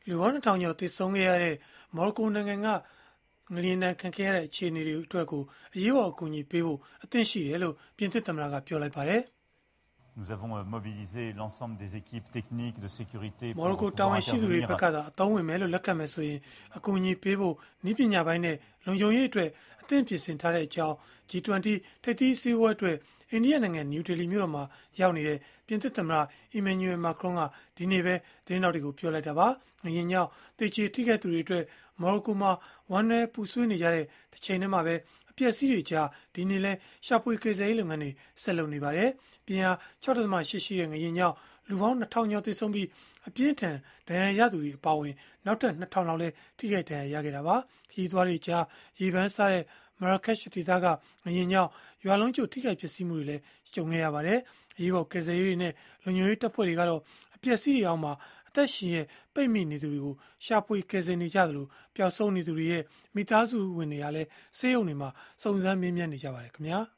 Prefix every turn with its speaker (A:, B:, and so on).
A: လူပေါင်း2000ကျော်သေဆုံးခဲ့ရတဲ့မော်ရိုကိုနိုင်ငံကငလျင်ဒဏ်ခံခဲ့ရတဲ့အခြေအနေတွေအတွက်ကိုအရေးပေါ်အကူအညီပေးဖို့အသင့်ရှိတယ်လို့ပြင်သစ်သမ္မတကပြောလိုက်ပါတယ်
B: ။ Nous avons mobilisé l'ensemble des équipes techniques de sécurité
A: မော်ရိုကိုတာဝန်ရှိသူတွေဘက်ကသာအသုံးဝင်မယ်လို့လက်ခံမယ်ဆိုရင်အကူအညီပေးဖို့နည်းပညာပိုင်းနဲ့လုံခြုံရေးအတွက်အသင့်ပြင်ဆင်ထားတဲ့အကြောင်း G20 ထိပ်သီးအစည်းအဝေးအတွက်အိန္ဒိယနိုင်ငံနယူးဒေလီမြို့တော်မှာရောက်နေတဲ့ပြင်သစ်သမ္မတ Emmanuel Macron ကဒီနေ့ပဲသတင်းတော်တွေကိုပြောလိုက်တာပါငလျင်ကြောင့်တေချေထိခိုက်သူတွေအတွက်မော်ရိုကိုမှာဝမ်းနည်းပူဆွေးနေကြတဲ့တစ်ချိန်တည်းမှာပဲအပျက်စီးတွေကြားဒီနေ့လဲရှာဖွေကယ်ဆယ်ရေးလုပ်ငန်းတွေဆက်လုပ်နေပါတယ်ပြင်းအား 6.8 ရှိတဲ့ငလျင်ကြောင့်လူပေါင်း2000ကျော်သေဆုံးပြီးအပြင်းထန်ဒဏ်ရာရသူတွေအပါအဝင်နောက်ထပ်2000လောက်လဲထိခိုက်ဒဏ်ရာရခဲ့တာပါခရီးသွားတွေကြားရေပန်းစားတဲ့ Marrakech ဒေသကငလျင်ကြောင့်ရွာလုံးကျွတ်ထိခိုက်ပျက်စီးမှုတွေလည်းကြုံခဲ့ရပါတယ်အရေးပေါ်ကယ်ဆယ်ရေးတွေနဲ့လုံခြုံရေးတပ်ဖွဲ့တွေကတော့အပျက်စီးတွေအောက်မှာအသက်ရှင်ရဲ့ပိတ်မိနေသူတွေကိုရှာဖွေကယ်ဆယ်နေကြသလိုပျောက်ဆုံးနေသူတွေရဲ့မိသားစုဝင်တွေကလည်းဆေးရုံတွေမှာစုံစမ်းမေးမြန်းနေကြပါတယ်ခင်ဗျာ။